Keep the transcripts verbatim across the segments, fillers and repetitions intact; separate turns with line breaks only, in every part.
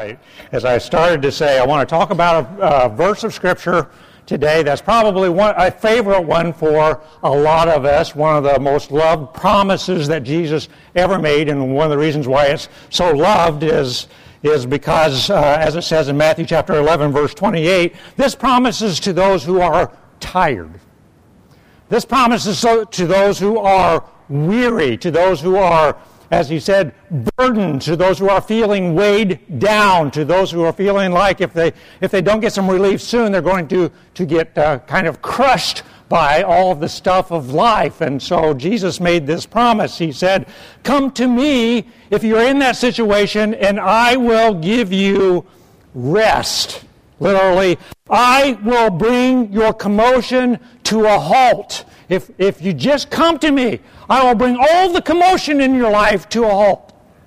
right. As I started to say, I want to talk about a, a verse of Scripture today that's probably one, a favorite one for a lot of us, one of the most loved promises that Jesus ever made, and one of the reasons why it's so loved is, is because, uh, as it says in Matthew chapter eleven, verse twenty-eight, this promises to those who are tired. This promises so, to those who are weary, to those who are, as he said, burdened, to those who are feeling weighed down, to those who are feeling like if they if they don't get some relief soon, they're going to, to get uh, kind of crushed by all of the stuff of life. And so Jesus made this promise. He said, "Come to me if you're in that situation, and I will give you rest." Literally, I will bring your commotion to a halt. If if you just come to me, I will bring all the commotion in your life to a halt.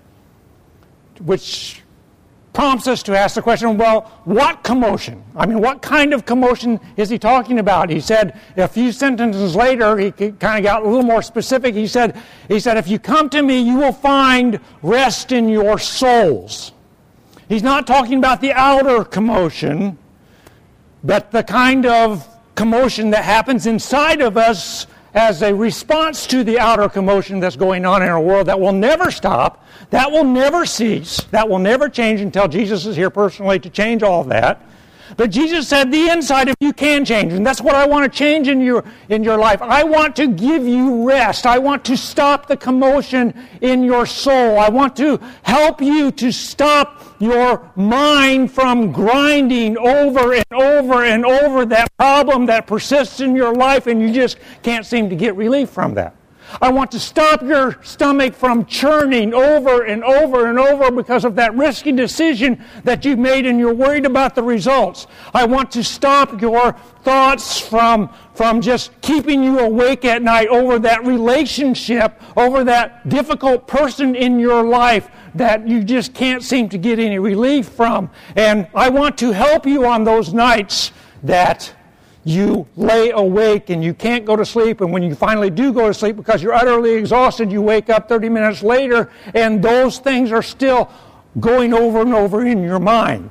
Which prompts us to ask the question, well, what commotion? I mean, what kind of commotion is he talking about? He said, a few sentences later, he kind of got a little more specific. He said, he said, if you come to me, you will find rest in your souls. He's not talking about the outer commotion, but the kind of commotion that happens inside of us as a response to the outer commotion that's going on in our world that will never stop, that will never cease, that will never change until Jesus is here personally to change all of that. But Jesus said the inside of you can change, and that's what I want to change in your in your life. I want to give you rest. I want to stop the commotion in your soul. I want to help you to stop your mind from grinding over and over and over that problem that persists in your life, and you just can't seem to get relief from that. I want to stop your stomach from churning over and over and over because of that risky decision that you've made and you're worried about the results. I want to stop your thoughts from, from just keeping you awake at night over that relationship, over that difficult person in your life that you just can't seem to get any relief from. And I want to help you on those nights that you lay awake and you can't go to sleep, and when you finally do go to sleep because you're utterly exhausted, you wake up thirty minutes later and those things are still going over and over in your mind.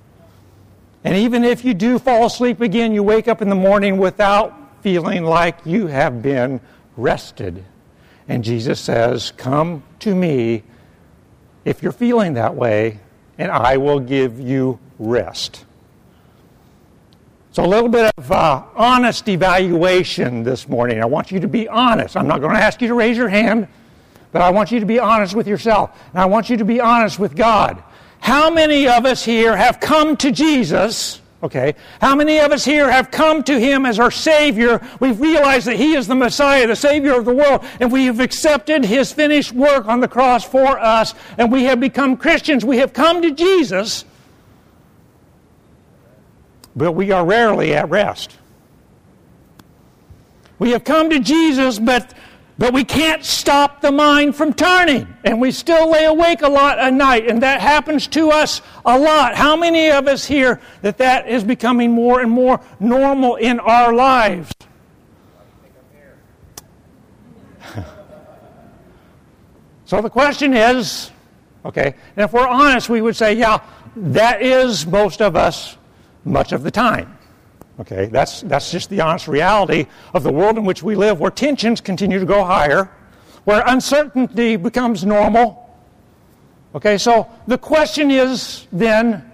And even if you do fall asleep again, you wake up in the morning without feeling like you have been rested. And Jesus says, "Come to me if you're feeling that way, and I will give you rest." So a little bit of uh, honest evaluation this morning. I want you to be honest. I'm not going to ask you to raise your hand, but I want you to be honest with yourself. And I want you to be honest with God. How many of us here have come to Jesus? Okay. How many of us here have come to Him as our Savior? We've realized that He is the Messiah, the Savior of the world, and we have accepted His finished work on the cross for us, and we have become Christians. We have come to Jesus, but we are rarely at rest. We have come to Jesus, but but we can't stop the mind from turning. And we still lay awake a lot at night, and that happens to us a lot. How many of us here that that is becoming more and more normal in our lives? So the question is, okay, and if we're honest, we would say, yeah, that is most of us much of the time. Okay, that's that's just the honest reality of the world in which we live, where tensions continue to go higher, where uncertainty becomes normal. Okay, so the question is then,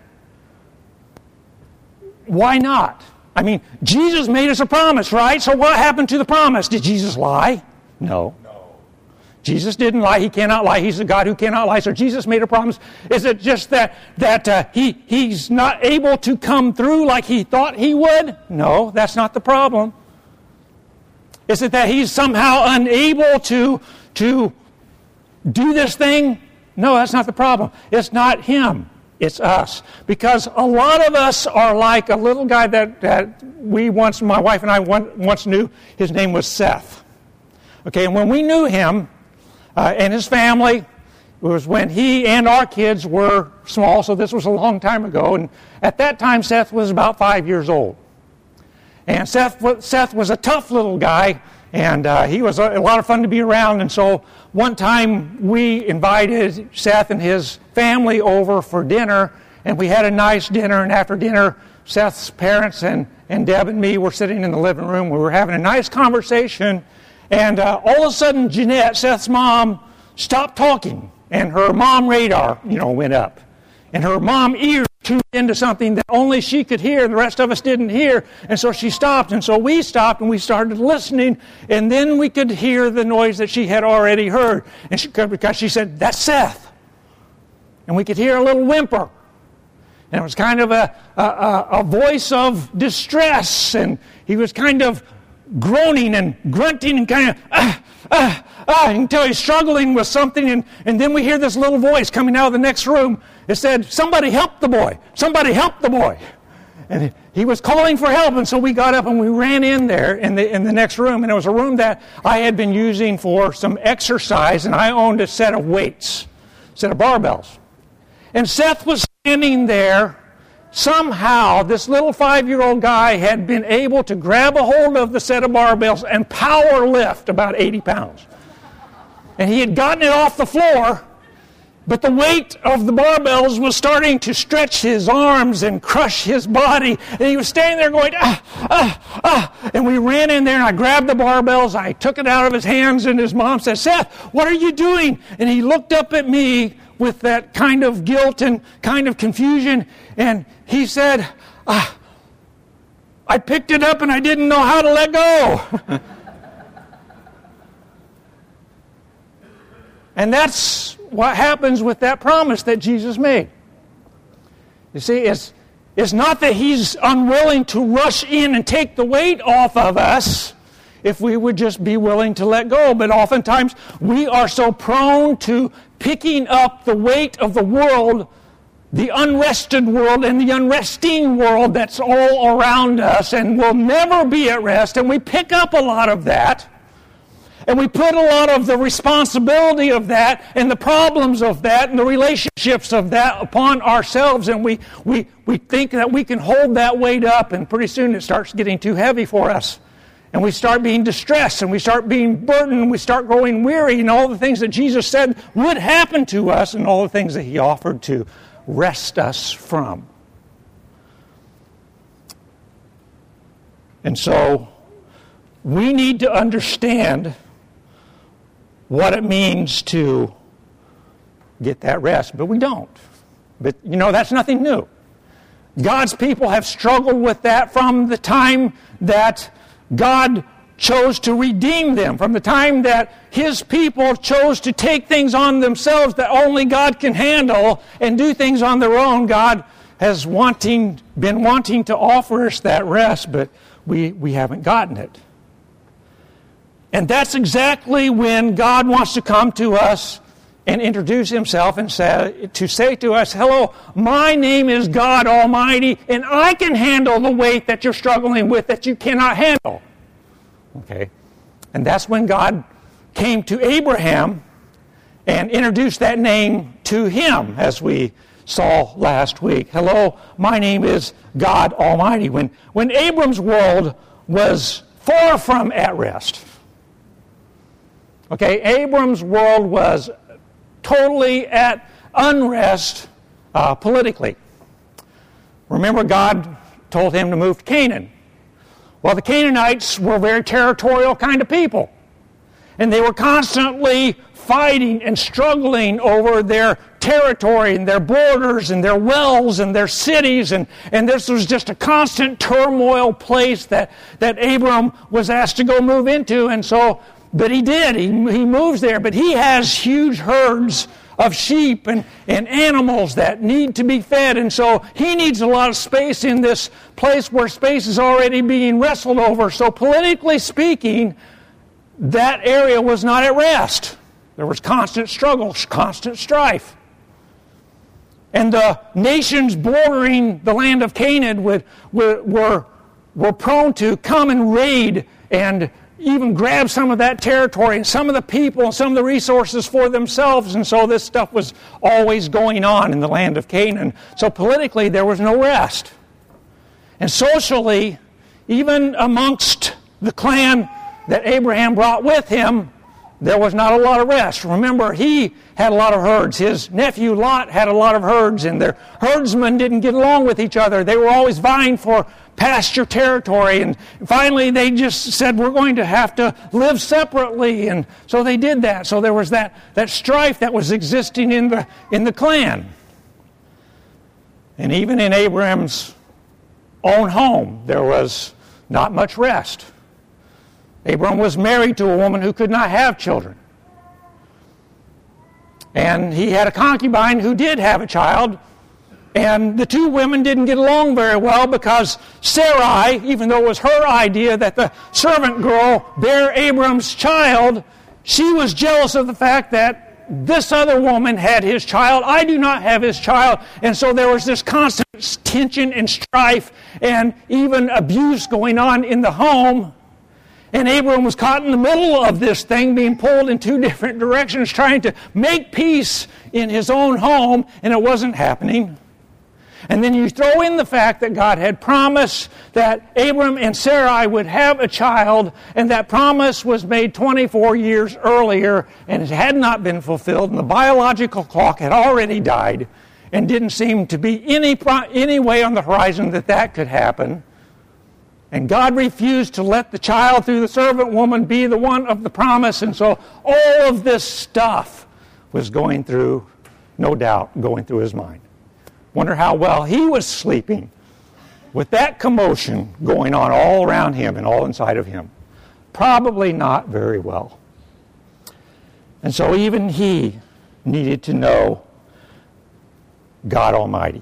why not? I mean, Jesus made us a promise, right? So what happened to the promise? Did Jesus lie? No. Jesus didn't lie. He cannot lie. He's a God who cannot lie. So Jesus made a promise. Is it just that that uh, he he's not able to come through like he thought he would? No, that's not the problem. Is it that he's somehow unable to to do this thing? No, that's not the problem. It's not him. It's us. Because a lot of us are like a little guy that, that we once, my wife and I once knew. His name was Seth. Okay, and when we knew him, Uh, and his family, it was when he and our kids were small, so this was a long time ago. And at that time, Seth was about five years old. And Seth, Seth was a tough little guy, and uh, he was a, a lot of fun to be around. And so one time we invited Seth and his family over for dinner, and we had a nice dinner, and after dinner, Seth's parents and, and Deb and me were sitting in the living room. We were having a nice conversation, and uh, all of a sudden, Jeanette, Seth's mom, stopped talking, and her mom radar, you know, went up. And her mom ears tuned into something that only she could hear, and the rest of us didn't hear. And so she stopped, and so we stopped, and we started listening, and then we could hear the noise that she had already heard. And she, because she said, "That's Seth." And we could hear a little whimper. And it was kind of a, a, a voice of distress, and he was kind of groaning and grunting and kind of, ah, ah, ah, until he's struggling with something, and, and then we hear this little voice coming out of the next room. It said, "Somebody help the boy. Somebody help the boy." And he was calling for help, and so we got up and we ran in there in the in the next room, and it was a room that I had been using for some exercise, and I owned a set of weights, a set of barbells. And Seth was standing there. Somehow, this little five-year-old guy had been able to grab a hold of the set of barbells and power lift about eighty pounds. And he had gotten it off the floor, but the weight of the barbells was starting to stretch his arms and crush his body. And he was standing there going, ah, ah, ah. And we ran in there, and I grabbed the barbells. I took it out of his hands, and his mom said, "Seth, what are you doing?" And he looked up at me with that kind of guilt and kind of confusion, and he said, ah, "I picked it up and I didn't know how to let go." And that's what happens with that promise that Jesus made. You see, it's, it's not that he's unwilling to rush in and take the weight off of us if we would just be willing to let go, but oftentimes we are so prone to picking up the weight of the world, the unrested world and the unresting world that's all around us, and will never be at rest, and we pick up a lot of that, and we put a lot of the responsibility of that and the problems of that and the relationships of that upon ourselves, and we, we, we think that we can hold that weight up, and pretty soon it starts getting too heavy for us. And we start being distressed, and we start being burdened, and we start growing weary, and all the things that Jesus said would happen to us, and all the things that he offered to rest us from. And so, we need to understand what it means to get that rest, but we don't. But, you know, that's nothing new. God's people have struggled with that from the time that God chose to redeem them, from the time that his people chose to take things on themselves that only God can handle and do things on their own. God has wanting been wanting to offer us that rest, but we, we haven't gotten it. And that's exactly when God wants to come to us and introduce himself and say, to say to us, "Hello, my name is God Almighty, and I can handle the weight that you're struggling with that you cannot handle." Okay? And that's when God came to Abraham and introduced that name to him, as we saw last week. "Hello, my name is God Almighty." When, when Abram's world was far from at rest. Okay, Abram's world was totally at unrest uh, politically. Remember, God told him to move to Canaan. Well, the Canaanites were a very territorial kind of people. And they were constantly fighting and struggling over their territory and their borders and their wells and their cities. And, and this was just a constant turmoil place that, that Abram was asked to go move into. And so, but he did. He, he moves there. But he has huge herds of sheep and, and animals that need to be fed. And so he needs a lot of space in this place where space is already being wrestled over. So politically speaking, that area was not at rest. There was constant struggle, constant strife. And the nations bordering the land of Canaan would, were, were, were prone to come and raid and even grab some of that territory and some of the people and some of the resources for themselves. And so this stuff was always going on in the land of Canaan. So politically, there was no rest. And socially, even amongst the clan that Abraham brought with him, there was not a lot of rest. Remember, he had a lot of herds. His nephew Lot had a lot of herds, and their herdsmen didn't get along with each other. They were always vying for pasture territory, and finally they just said, we're going to have to live separately, and so they did that. So there was that, that strife that was existing in the, in the clan. And even in Abraham's own home, there was not much rest. Abram was married to a woman who could not have children. And he had a concubine who did have a child. And the two women didn't get along very well because Sarai, even though it was her idea that the servant girl bear Abram's child, she was jealous of the fact that this other woman had his child. I do not have his child. And so there was this constant tension and strife and even abuse going on in the home. And Abram was caught in the middle of this thing, being pulled in two different directions, trying to make peace in his own home, and it wasn't happening. And then you throw in the fact that God had promised that Abram and Sarai would have a child, and that promise was made twenty-four years earlier, and it had not been fulfilled, and the biological clock had already died, and didn't seem to be any, any way on the horizon that that could happen. And God refused to let the child through the servant woman be the one of the promise, and so all of this stuff was going through, no doubt, going through his mind. Wonder how well he was sleeping with that commotion going on all around him and all inside of him. Probably not very well. And so even he needed to know God Almighty.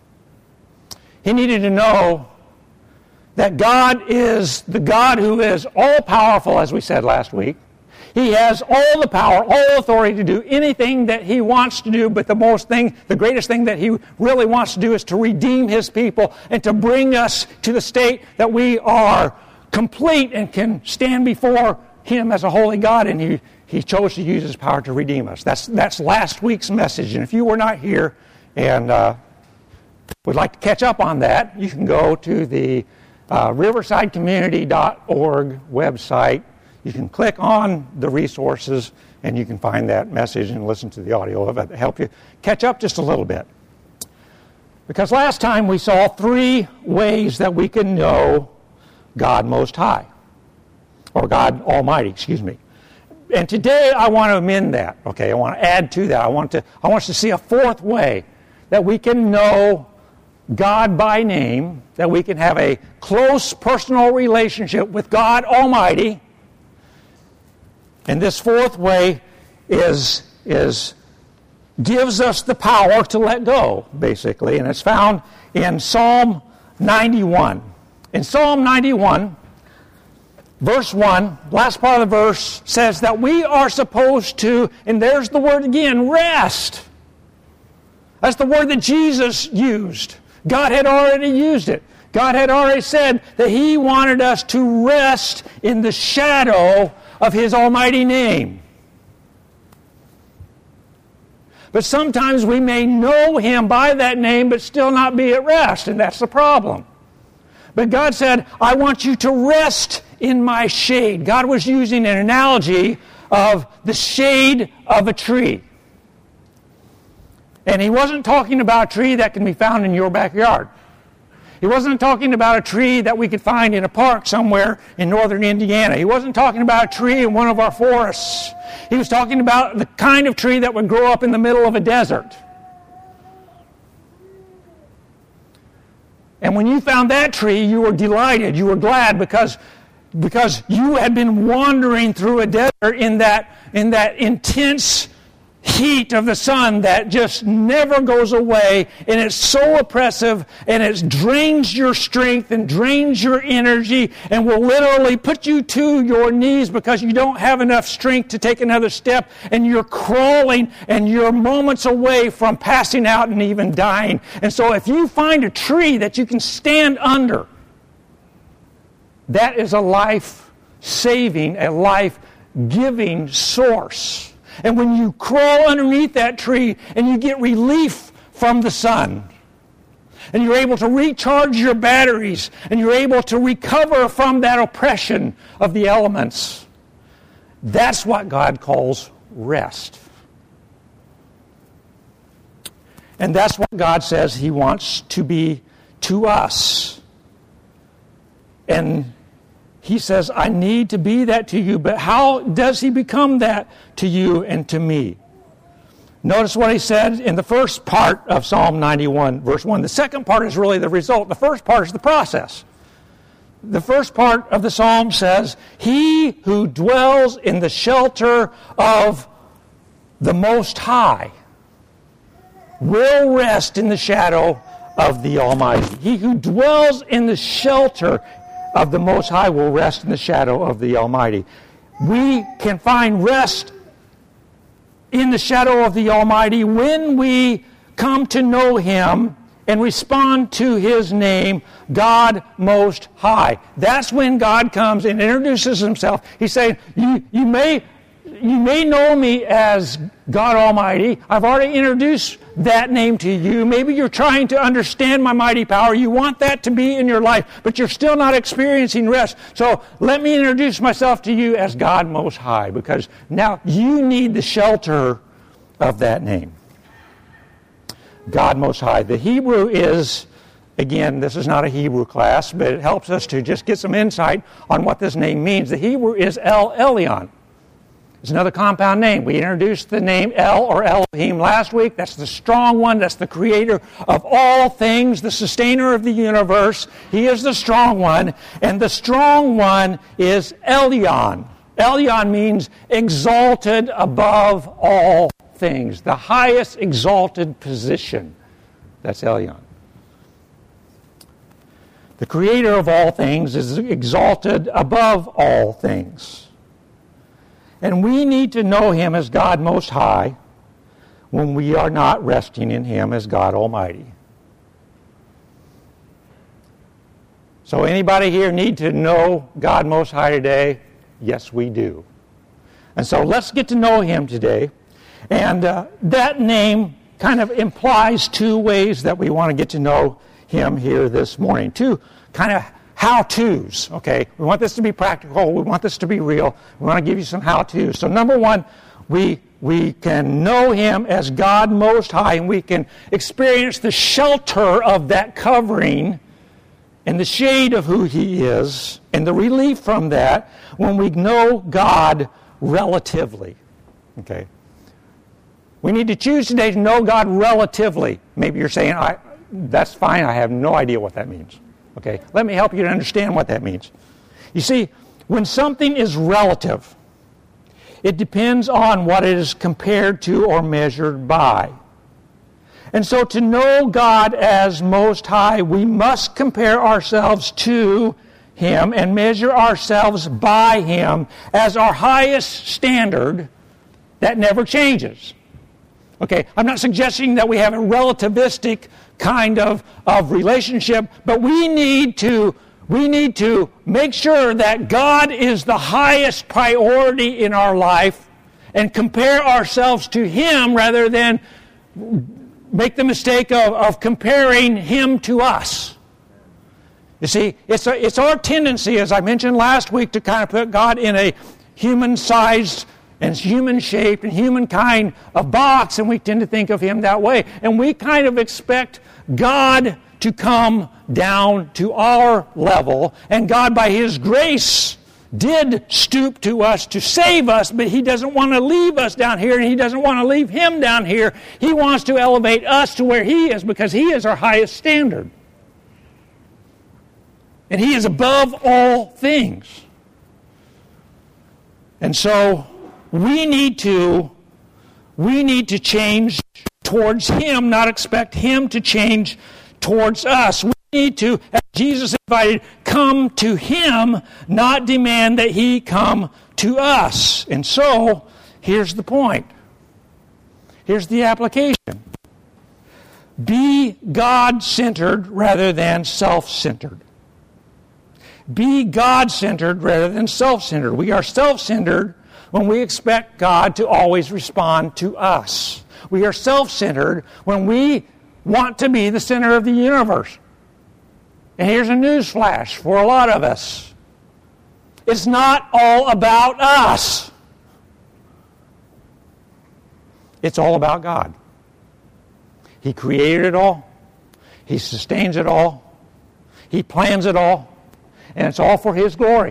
He needed to know that God is the God who is all-powerful, as we said last week. He has all the power, all authority to do anything that he wants to do, but the most thing, the greatest thing that he really wants to do is to redeem his people and to bring us to the state that we are complete and can stand before him as a holy God, and he, he chose to use his power to redeem us. That's, that's last week's message, and if you were not here and uh, would like to catch up on that, you can go to the uh, riverside community dot org website. You can click on the resources, and you can find that message and listen to the audio of it to help you catch up just a little bit. Because last time we saw three ways that we can know God Most High, or God Almighty, excuse me. And today I want to amend that, okay? I want to add to that. I want to, I want us to see a fourth way that we can know God by name, that we can have a close personal relationship with God Almighty. And this fourth way is, is gives us the power to let go, basically. And it's found in Psalm ninety-one. In Psalm ninety-one, verse one, last part of the verse says that we are supposed to, and there's the word again, rest. That's the word that Jesus used. God had already used it. God had already said that He wanted us to rest in the shadow of His almighty name. But sometimes we may know Him by that name but still not be at rest, and that's the problem. But God said, I want you to rest in my shade. God was using an analogy of the shade of a tree. And He wasn't talking about a tree that can be found in your backyard. He wasn't talking about a tree that we could find in a park somewhere in northern Indiana. He wasn't talking about a tree in one of our forests. He was talking about the kind of tree that would grow up in the middle of a desert. And when you found that tree, you were delighted, you were glad because, because you had been wandering through a desert in that, in that intense heat of the sun that just never goes away, and it's so oppressive, and it drains your strength and drains your energy and will literally put you to your knees because you don't have enough strength to take another step, and you're crawling and you're moments away from passing out and even dying. And so if you find a tree that you can stand under, that is a life-saving, a life-giving source. And when you crawl underneath that tree and you get relief from the sun, and you're able to recharge your batteries, and you're able to recover from that oppression of the elements, That's what God calls rest. And that's what God says He wants to be to us. And He says, I need to be that to you, but how does He become that to you and to me? Notice what He said in the first part of Psalm ninety-one, verse one. The second part is really the result. The first part is the process. The first part of the psalm says, He who dwells in the shelter of the Most High will rest in the shadow of the Almighty. He who dwells in the shelter of the Most High will rest in the shadow of the Almighty. We can find rest in the shadow of the Almighty when we come to know Him and respond to His name, God Most High. That's when God comes and introduces Himself. He's saying, you, you may you may know me as God Almighty. I've already introduced that name to you. Maybe you're trying to understand my mighty power. You want that to be in your life, but you're still not experiencing rest. So let me introduce myself to you as God Most High, because now you need the shelter of that name. God Most High. The Hebrew is, again, this is not a Hebrew class, but it helps us to just get some insight on what this name means. The Hebrew is El Elyon. It's another compound name. We introduced the name El or Elohim last week. That's the strong one. That's the creator of all things, the sustainer of the universe. He is the strong one. And the strong one is Elyon. Elyon means exalted above all things. The highest exalted position. That's Elyon. The creator of all things is exalted above all things. And we need to know Him as God Most High when we are not resting in Him as God Almighty. So anybody here need to know God Most High today? Yes, we do. And so let's get to know Him today. And uh, that name kind of implies two ways that we want to get to know Him here this morning. Two kind of how-tos, okay? We want this to be practical. We want this to be real. We want to give you some how-tos. So number one, we we can know Him as God Most High, and we can experience the shelter of that covering and the shade of who He is and the relief from that when we know God relatively, okay? We need to choose today to know God relatively. Maybe you're saying, I, that's fine, I have no idea what that means. Okay, let me help you to understand what that means. You see, when something is relative, it depends on what it is compared to or measured by. And so to know God as Most High, we must compare ourselves to Him and measure ourselves by Him as our highest standard that never changes. Okay, I'm not suggesting that we have a relativistic kind of, of relationship, but we need to we need to make sure that God is the highest priority in our life and compare ourselves to Him rather than make the mistake of, of comparing Him to us. You see, it's a, it's our tendency, as I mentioned last week, to kind of put God in a human-sized and human-shaped and human-kind of box, and we tend to think of Him that way. And we kind of expect God to come down to our level, and God, by His grace, did stoop to us to save us, but He doesn't want to leave us down here, and He doesn't want to leave Him down here. He wants to elevate us to where He is, because He is our highest standard. And He is above all things. And so, we need to, we need to change towards Him, not expect Him to change towards us. We need to, as Jesus invited, come to Him, not demand that He come to us. And so, here's the point. Here's the application. Be God-centered rather than self-centered. Be God-centered rather than self-centered. We are self-centered when we expect God to always respond to us. We are self-centered when we want to be the center of the universe. And here's a news flash for a lot of us. It's not all about us. It's all about God. He created it all. He sustains it all. He plans it all. And it's all for His glory.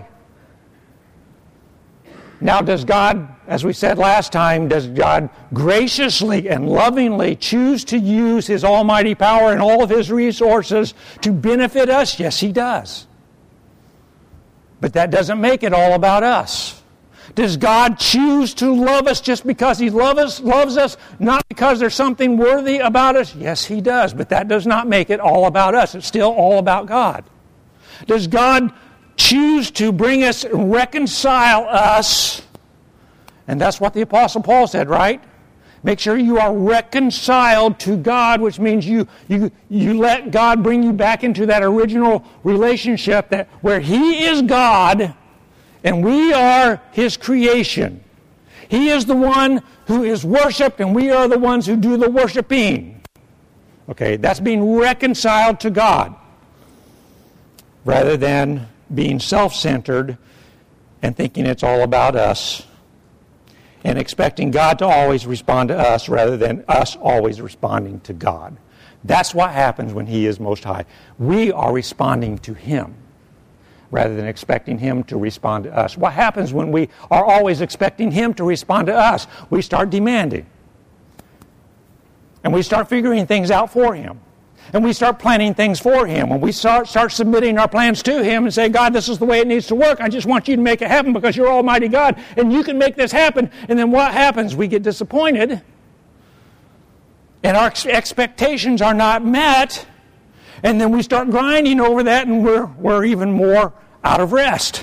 Now, does God, as we said last time, does God graciously and lovingly choose to use His almighty power and all of His resources to benefit us? Yes, He does. But that doesn't make it all about us. Does God choose to love us just because He love us, loves us, not because there's something worthy about us? Yes, He does. But that does not make it all about us. It's still all about God. Does God choose to bring us, reconcile us? And that's what the Apostle Paul said, right? Make sure you are reconciled to God, which means you you you let God bring you back into that original relationship that where He is God and we are His creation. He is the one who is worshipped and we are the ones who do the worshiping. Okay, that's being reconciled to God rather than being self-centered and thinking it's all about us and expecting God to always respond to us rather than us always responding to God. That's what happens when He is Most High. We are responding to Him rather than expecting Him to respond to us. What happens when we are always expecting Him to respond to us? We start demanding. And we start figuring things out for Him. And we start planning things for Him. When we start, start submitting our plans to Him and say, God, this is the way it needs to work. I just want you to make it happen because you're Almighty God and you can make this happen. And then what happens? We get disappointed. And our ex- expectations are not met. And then we start grinding over that and we're, we're even more out of rest.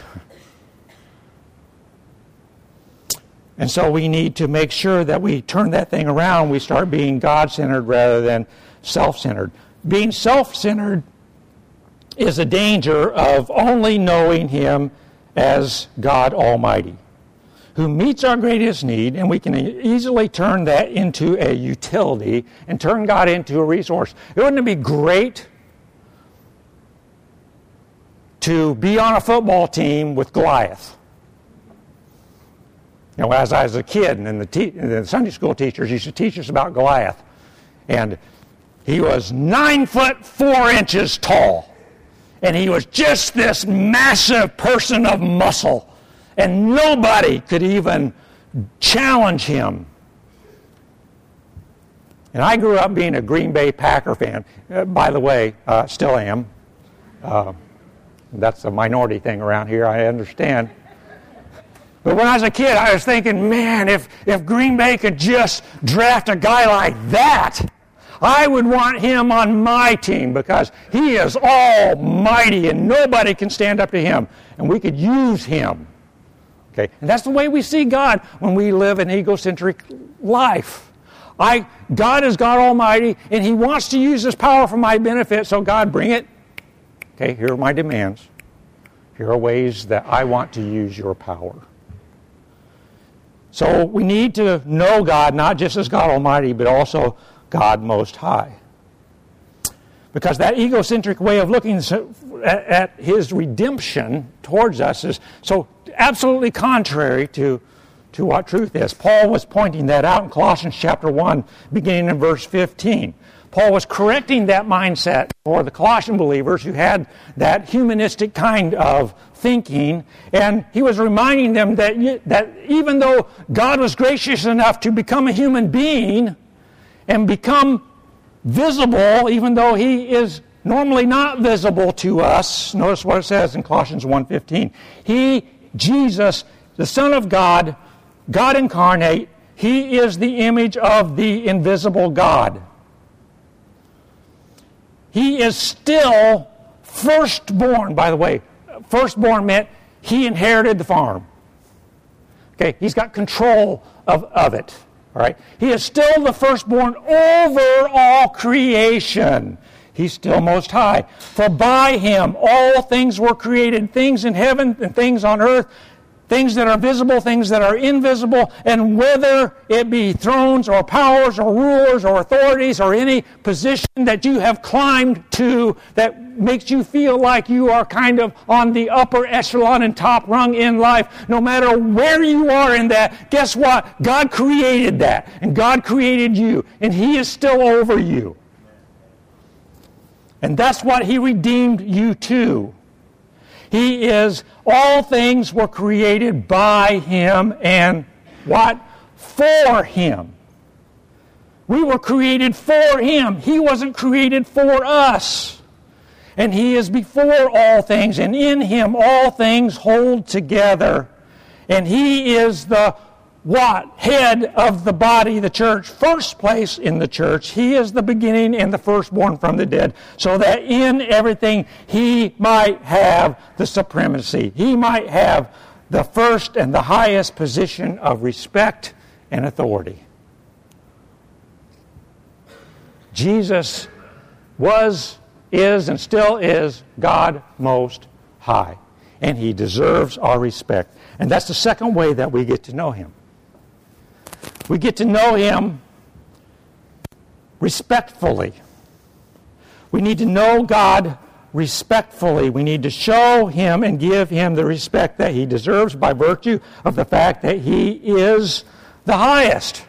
And so we need to make sure that we turn that thing around. We start being God-centered rather than self-centered. Being self-centered is a danger of only knowing Him as God Almighty, who meets our greatest need, and we can easily turn that into a utility and turn God into a resource. Wouldn't it be great to be on a football team with Goliath? You know, as I was a kid, and the, te- the Sunday school teachers used to teach us about Goliath, and he was nine foot four inches tall. And he was just this massive person of muscle. And nobody could even challenge him. And I grew up being a Green Bay Packer fan. Uh, by the way, uh, still am. Uh, that's a minority thing around here, I understand. But when I was a kid, I was thinking, man, if, if Green Bay could just draft a guy like that, I would want him on my team because he is almighty and nobody can stand up to him. And we could use him. Okay, and that's the way we see God when we live an egocentric life. I, God is God Almighty, and He wants to use His power for my benefit, so God, bring it. Okay, here are my demands. Here are ways that I want to use your power. So we need to know God not just as God Almighty, but also God Most High. Because that egocentric way of looking at His redemption towards us is so absolutely contrary to, to what truth is. Paul was pointing that out in Colossians chapter one, beginning in verse fifteen. Paul was correcting that mindset for the Colossian believers who had that humanistic kind of thinking, and he was reminding them that, that even though God was gracious enough to become a human being and become visible, even though He is normally not visible to us, notice what it says in Colossians one fifteen. He, Jesus, the Son of God, God incarnate, He is the image of the invisible God. He is still firstborn, by the way. Firstborn meant he inherited the farm. Okay, he's got control of, of it. All right, he is still the firstborn over all creation. He's still Most High. For by Him all things were created, things in heaven and things on earth, things that are visible, things that are invisible, and whether it be thrones or powers or rulers or authorities or any position that you have climbed to that makes you feel like you are kind of on the upper echelon and top rung in life, no matter where you are in that, guess what? God created that, and God created you, and He is still over you. And that's what He redeemed you to. He is, all things were created by Him and what? For Him. We were created for Him. He wasn't created for us. And He is before all things, and in Him all things hold together. And He is the what? Head of the body, the church. First place in the church. He is the beginning and the firstborn from the dead, so that in everything He might have the supremacy. He might have the first and the highest position of respect and authority. Jesus was, is, and still is God Most High. And He deserves our respect. And that's the second way that we get to know Him. We get to know Him respectfully. We need to know God respectfully. We need to show Him and give Him the respect that He deserves by virtue of the fact that He is the highest.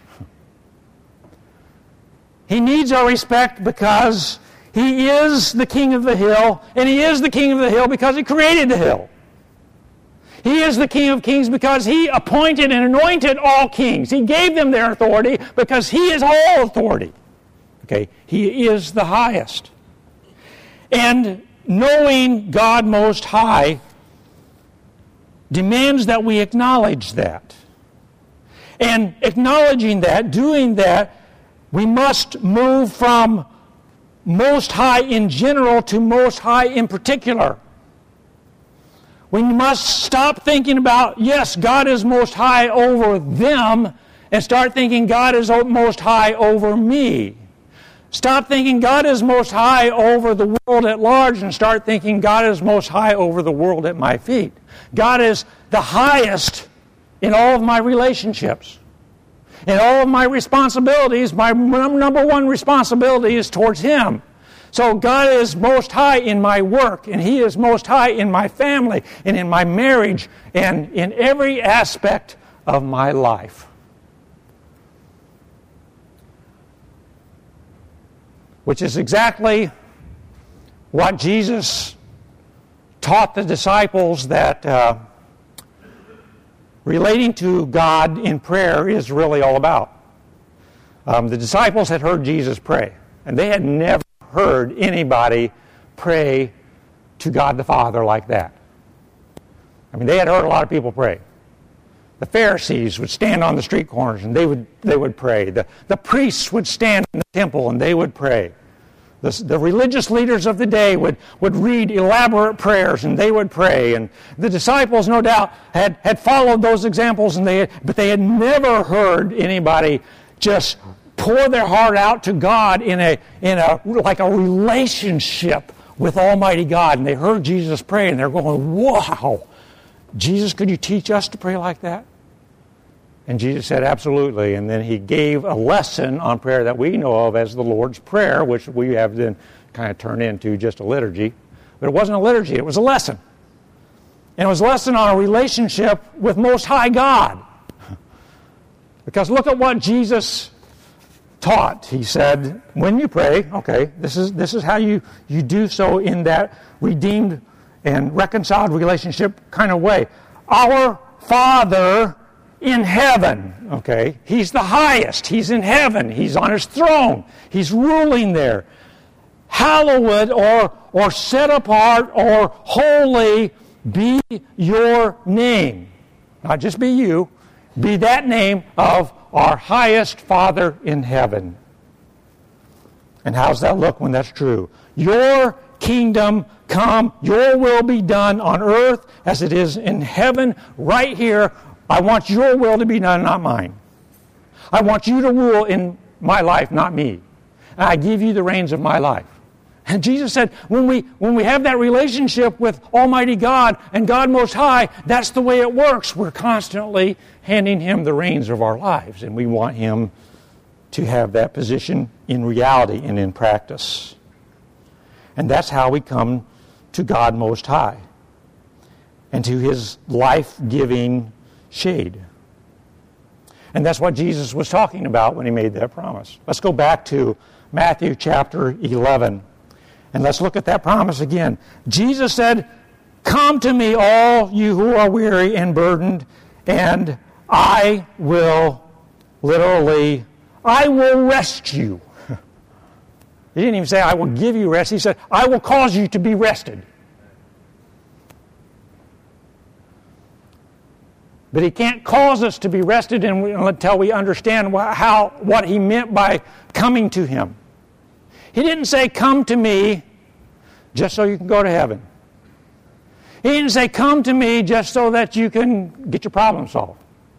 He needs our respect because He is the King of the hill, and He is the King of the hill because He created the hill. He is the King of kings because He appointed and anointed all kings. He gave them their authority because He is all authority. Okay, He is the highest. And knowing God Most High demands that we acknowledge that. And acknowledging that, doing that, we must move from Most High in general to Most High in particular. We must stop thinking about, yes, God is Most High over them, and start thinking God is Most High over me. Stop thinking God is Most High over the world at large, and start thinking God is Most High over the world at my feet. God is the highest in all of my relationships. In all of my responsibilities, my number one responsibility is towards Him. So God is Most High in my work, and He is Most High in my family, and in my marriage, and in every aspect of my life. Which is exactly what Jesus taught the disciples, that uh, relating to God in prayer is really all about. Um, the disciples had heard Jesus pray, and they had never heard anybody pray to God the Father like that. I mean, they had heard a lot of people pray. The Pharisees would stand on the street corners and they would they would pray. The, the priests would stand in the temple and they would pray. The, the religious leaders of the day would, would read elaborate prayers and they would pray. And the disciples, no doubt, had, had followed those examples, and they had, but they had never heard anybody just pour their heart out to God in a in a like a relationship with Almighty God. And they heard Jesus pray, and they're going, "Wow, Jesus, could you teach us to pray like that?" And Jesus said, "Absolutely." And then He gave a lesson on prayer that we know of as the Lord's Prayer, which we have then kind of turned into just a liturgy. But it wasn't a liturgy; it was a lesson. And it was a lesson on a relationship with Most High God. Because look at what Jesus taught. He said, when you pray, okay, this is this is how you, you do so in that redeemed and reconciled relationship kind of way. Our Father in heaven, okay, He's the highest. He's in heaven. He's on His throne. He's ruling there. Hallowed or, or set apart or holy be your name. Not just be you, be that name of our highest Father in heaven. And how's that look when that's true? Your kingdom come, your will be done on earth as it is in heaven, right here. I want your will to be done, not mine. I want you to rule in my life, not me. And I give you the reins of my life. And Jesus said, when we when we have that relationship with Almighty God and God Most High, that's the way it works. We're constantly handing Him the reins of our lives, and we want Him to have that position in reality and in practice. And that's how we come to God Most High and to His life-giving shade. And that's what Jesus was talking about when He made that promise. Let's go back to Matthew chapter eleven. And let's look at that promise again. Jesus said, "Come to me, all you who are weary and burdened, and I will literally, I will rest you." He didn't even say, "I will give you rest." He said, "I will cause you to be rested." But He can't cause us to be rested until we understand how, what He meant by coming to Him. He didn't say, "Come to me just so you can go to heaven." He didn't say, "Come to me just so that you can get your problem solved."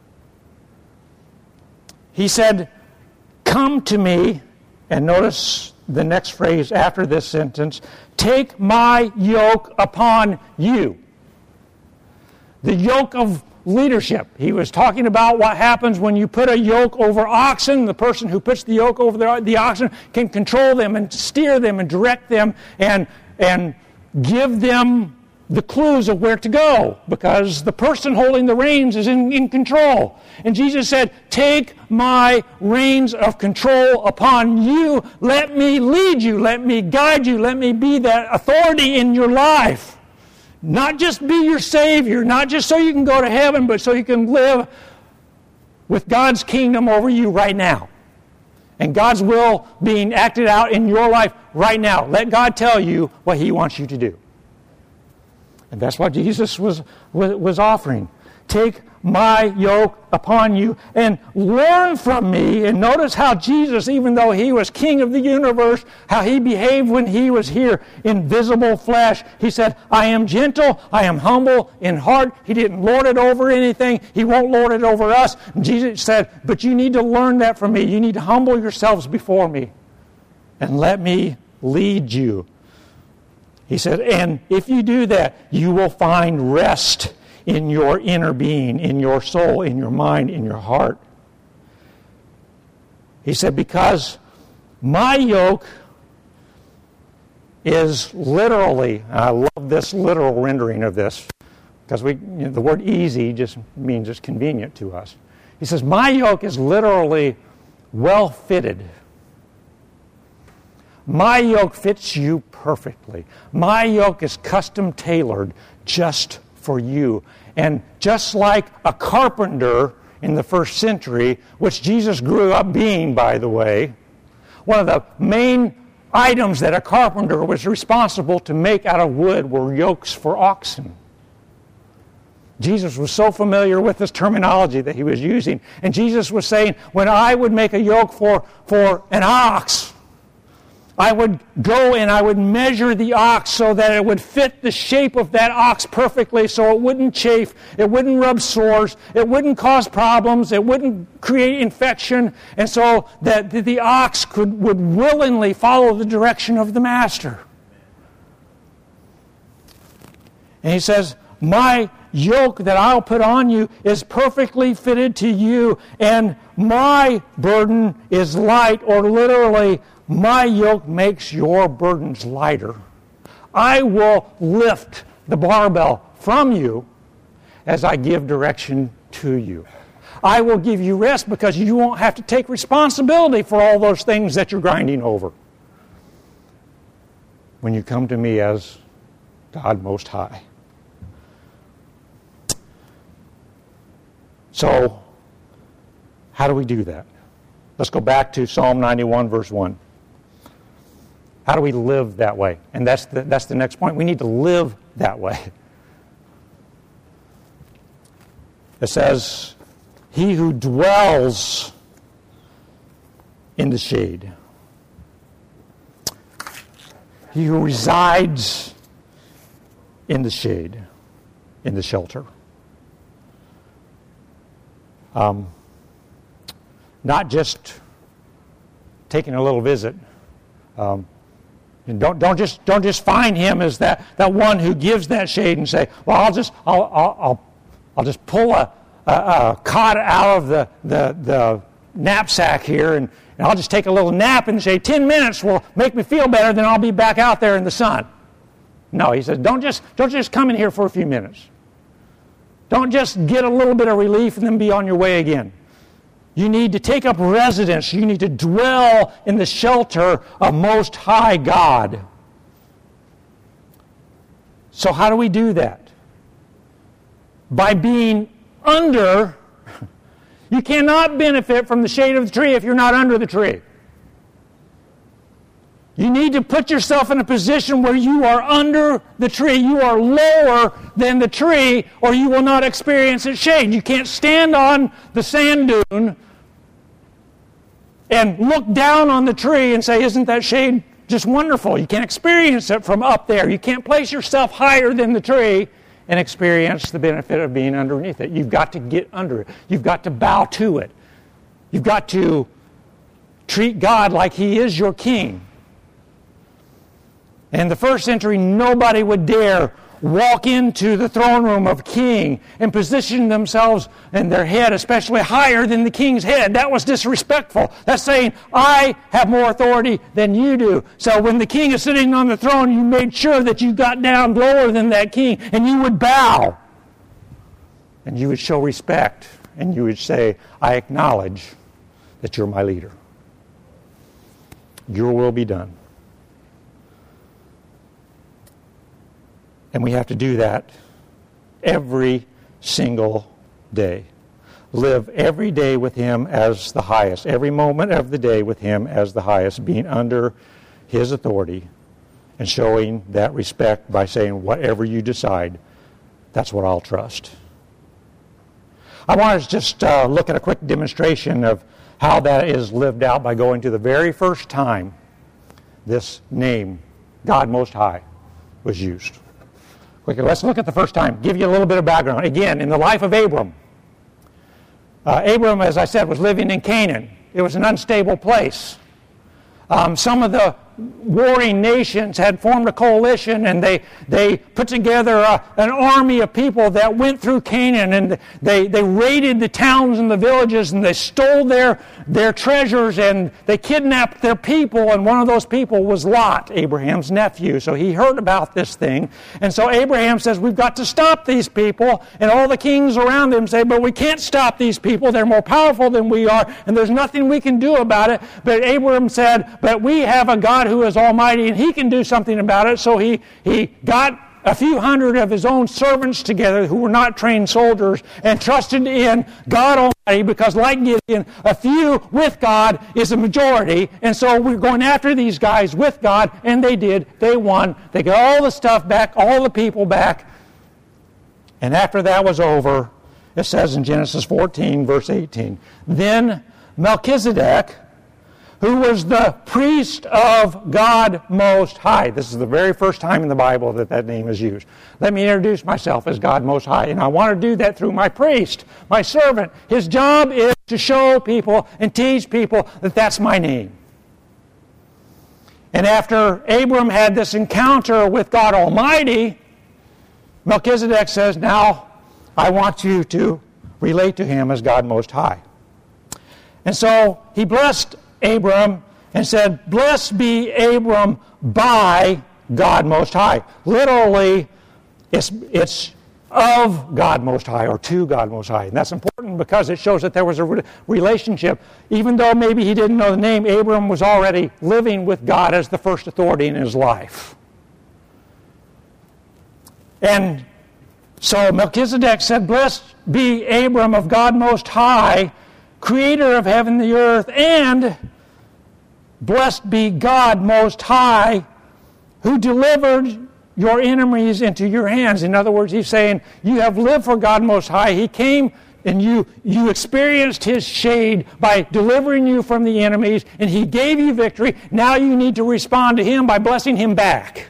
He said, "Come to me," and notice the next phrase after this sentence, "Take my yoke upon you." The yoke of leadership. He was talking about what happens when you put a yoke over oxen. The person who puts the yoke over the, the oxen can control them and steer them and direct them and, and give them the clues of where to go, because the person holding the reins is in, in control. And Jesus said, "Take my reins of control upon you. Let me lead you. Let me guide you. Let me be that authority in your life. Not just be your Savior, not just so you can go to heaven, but so you can live with God's kingdom over you right now. And God's will being acted out in your life right now. Let God tell you what He wants you to do." And that's what Jesus was, was, was offering. Take my yoke upon you and learn from me. And notice how Jesus, even though He was King of the universe, how He behaved when He was here in visible flesh. He said, "I am gentle, I am humble in heart." He didn't lord it over anything. He won't lord it over us. And Jesus said, "But you need to learn that from me. You need to humble yourselves before me and let me lead you." He said, "And if you do that, you will find rest in your inner being, in your soul, in your mind, in your heart." He said, "Because my yoke is literally," I love this literal rendering of this, because we, you know, the word easy just means it's convenient to us. He says, "My yoke is literally well fitted." My yoke fits you perfectly. My yoke is custom tailored just for you. And just like a carpenter in the first century, which Jesus grew up being, by the way, one of the main items that a carpenter was responsible to make out of wood were yokes for oxen. Jesus was so familiar with this terminology that He was using. And Jesus was saying, when I would make a yoke for, for an ox, I would go and I would measure the ox so that it would fit the shape of that ox perfectly, so it wouldn't chafe, it wouldn't rub sores, it wouldn't cause problems, it wouldn't create infection, and so that the ox could would willingly follow the direction of the master. And He says, "My yoke that I'll put on you is perfectly fitted to you, and my burden is light," or literally, my yoke makes your burdens lighter. I will lift the barbell from you as I give direction to you. I will give you rest because you won't have to take responsibility for all those things that you're grinding over when you come to me as God Most High. So, how do we do that? Let's go back to Psalm ninety-one, verse one. How do we live that way? And that's the, that's the next point. We need to live that way. It says, "He who dwells in the shade." He who resides in the shade, in the shelter. Um, not just taking a little visit. Um, And don't don't just don't just find him as that, that one who gives that shade and say, well, I'll just I'll I'll I'll, I'll just pull a, a, a cot out of the the, the knapsack here and, and I'll just take a little nap and say ten minutes will make me feel better, then I'll be back out there in the sun. No, he says, don't just don't just come in here for a few minutes. Don't just get a little bit of relief and then be on your way again. You need to take up residence. You need to dwell in the shelter of Most High God. So how do we do that? By being under. You cannot benefit from the shade of the tree if you're not under the tree. You need to put yourself in a position where you are under the tree. You are lower than the tree, or you will not experience its shade. You can't stand on the sand dune and look down on the tree and say, isn't that shade just wonderful? You can't experience it from up there. You can't place yourself higher than the tree and experience the benefit of being underneath it. You've got to get under it. You've got to bow to it. You've got to treat God like He is your king. In the first century, nobody would dare walk into the throne room of a king and position themselves and their head especially higher than the king's head. That was disrespectful. That's saying, I have more authority than you do. So when the king is sitting on the throne, you made sure that you got down lower than that king, and you would bow. And you would show respect, and you would say, I acknowledge that you're my leader. Your will be done. And we have to do that every single day. Live every day with Him as the highest. Every moment of the day with Him as the highest. Being under His authority and showing that respect by saying, whatever you decide, that's what I'll trust. I want to just uh, look at a quick demonstration of how that is lived out by going to the very first time this name, God Most High, was used. Okay, let's look at the first time. Give you a little bit of background. Again, in the life of Abram. Uh, Abram, as I said, was living in Canaan. It was an unstable place. Um, some of the warring nations had formed a coalition, and they they put together a, an army of people that went through Canaan, and they, they raided the towns and the villages, and they stole their, their treasures, and they kidnapped their people, and one of those people was Lot, Abraham's nephew. So he heard about this thing, and so Abraham says, we've got to stop these people, and all the kings around them say, but we can't stop these people, they're more powerful than we are, and there's nothing we can do about it. But Abraham said, but we have a God who is almighty, and He can do something about it. So he, he got a few hundred of his own servants together who were not trained soldiers and trusted in God Almighty, because like Gideon, a few with God is a majority. And so we're going after these guys with God, and they did. They won. They got all the stuff back, all the people back. And after that was over, it says in Genesis fourteen, verse eighteen, then Melchizedek, who was the priest of God Most High. This is the very first time in the Bible that that name is used. Let me introduce myself as God Most High, and I want to do that through my priest, my servant. His job is to show people and teach people that that's my name. And after Abram had this encounter with God Almighty, Melchizedek says, now I want you to relate to Him as God Most High. And so he blessed Abram and said, blessed be Abram by God Most High. Literally, it's, it's of God Most High, or to God Most High. And that's important because it shows that there was a re- relationship. Even though maybe he didn't know the name, Abram was already living with God as the first authority in his life. And so Melchizedek said, blessed be Abram of God Most High, creator of heaven and the earth, and blessed be God Most High, who delivered your enemies into your hands. In other words, he's saying, you have lived for God Most High. He came and you, you experienced His shade by delivering you from the enemies, and He gave you victory. Now you need to respond to Him by blessing Him back.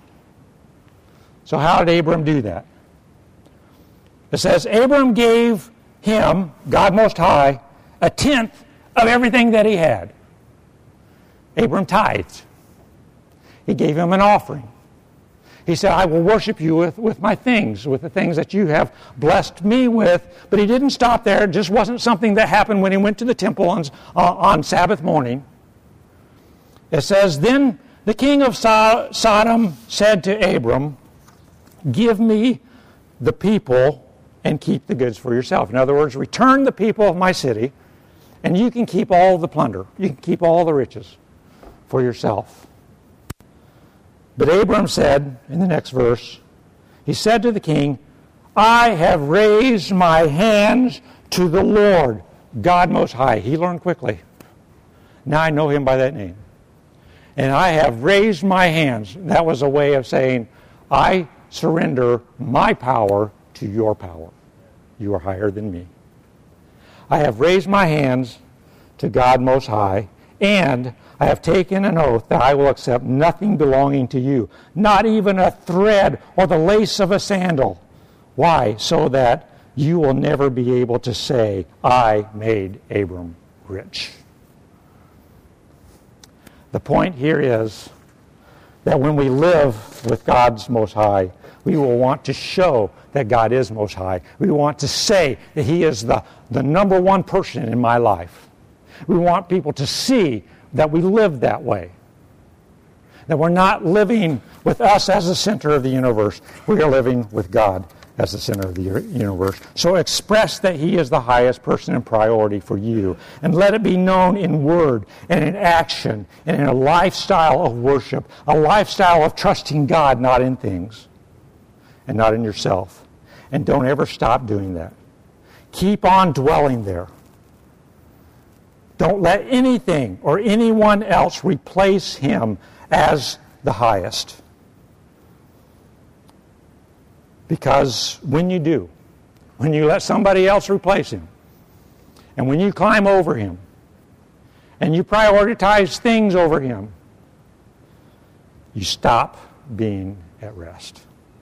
So how did Abram do that? It says, Abram gave him, God Most High, a tenth of everything that he had. Abram tithed. He gave him an offering. He said, I will worship you with, with my things, with the things that you have blessed me with. But he didn't stop there. It just wasn't something that happened when he went to the temple on, uh, on Sabbath morning. It says, then the king of so- Sodom said to Abram, give me the people and keep the goods for yourself. In other words, return the people of my city, and you can keep all the plunder. You can keep all the riches for yourself. But Abram said, in the next verse, he said to the king, I have raised my hands to the Lord, God Most High. He learned quickly. Now I know him by that name. And I have raised my hands. That was a way of saying, I surrender my power to your power. You are higher than me. I have raised my hands to God Most High, and I have taken an oath that I will accept nothing belonging to you, not even a thread or the lace of a sandal. Why? So that you will never be able to say, I made Abram rich. The point here is that when we live with God's Most High, we will want to show that God is Most High. We want to say that He is the, the number one person in my life. We want people to see that we live that way. That we're not living with us as the center of the universe. We are living with God as the center of the universe. So express that He is the highest person and priority for you. And let it be known in word and in action and in a lifestyle of worship. A lifestyle of trusting God, not in things and not in yourself. And don't ever stop doing that. Keep on dwelling there. Don't let anything or anyone else replace Him as the highest. Because when you do, when you let somebody else replace Him, and when you climb over Him, and you prioritize things over Him, you stop being at rest.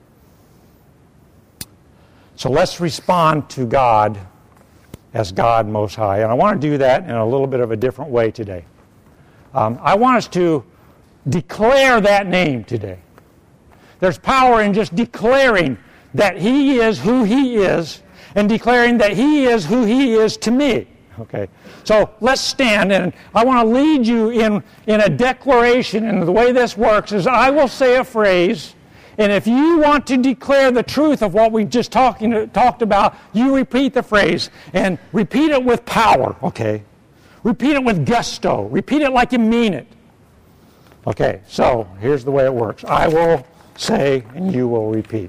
So let's respond to God as God Most High. And I want to do that in a little bit of a different way today. Um, I want us to declare that name today. There's power in just declaring that He is who He is and declaring that He is who He is to me. Okay, so let's stand, and I want to lead you in, in a declaration. And the way this works is I will say a phrase, and if you want to declare the truth of what we just talking, talked about, you repeat the phrase, and repeat it with power, okay? Repeat it with gusto. Repeat it like you mean it. Okay, so here's the way it works. I will say, and you will repeat.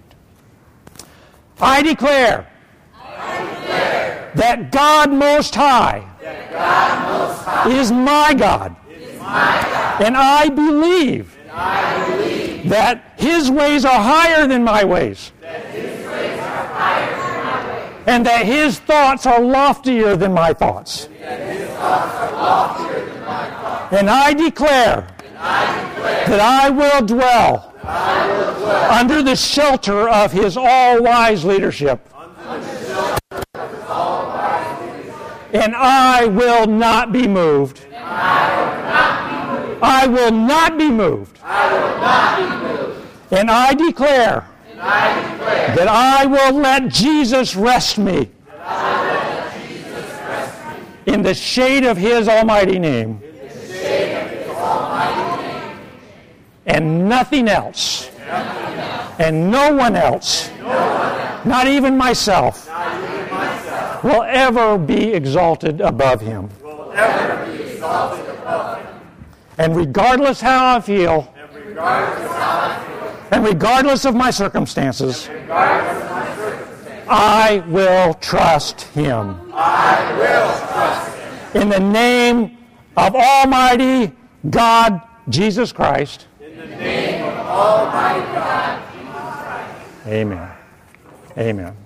I declare,
I declare
that God Most High,
that God Most High
is my God,
is my God,
and I believe,
and I believe
that His ways are higher than my ways,
that His ways are higher than my ways,
and that His thoughts are loftier than my thoughts.
and that His thoughts are loftier than my thoughts.
And I declare,
And I declare
that I will dwell,
that I will dwell
under the shelter of His all-wise leadership,
under the shelter of His all-wise leadership,
and I will not be moved.
and I will not be moved.
I will not be moved.
I will not be moved.
And I declare
And I declare
that I will let Jesus rest me
that I will let Jesus rest me
in the shade of His almighty name,
in the shade of His almighty name,
and nothing else,
and nothing else,
and no one else,
no one else,
not even myself,
not even myself,
will ever be exalted above Him.
will ever be exalted above Him.
And regardless how I feel,
And regardless of how I feel,
and regardless of my circumstances,
regardless of my circumstances,
I will trust Him.
I will trust Him.
In the name of Almighty God, Jesus Christ.
In the name of Almighty God, Jesus Christ.
Amen. Amen.